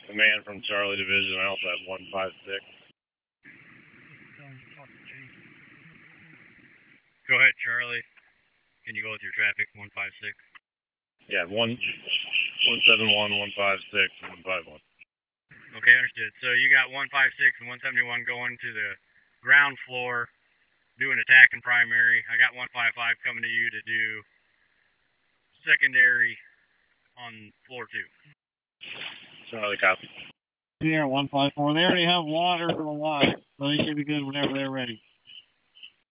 Command from Charlie Division, I also have 156. Go ahead, Charlie. Can you go with your traffic, 156? Yeah, 171, 156, 151. Okay, understood. So you got 156 and 171 going to the ground floor, doing attack and primary. I got 155 coming to you to do secondary on floor 2. Charlie, copy. Yeah, 154. They already have water or light, so they should be good whenever they're ready.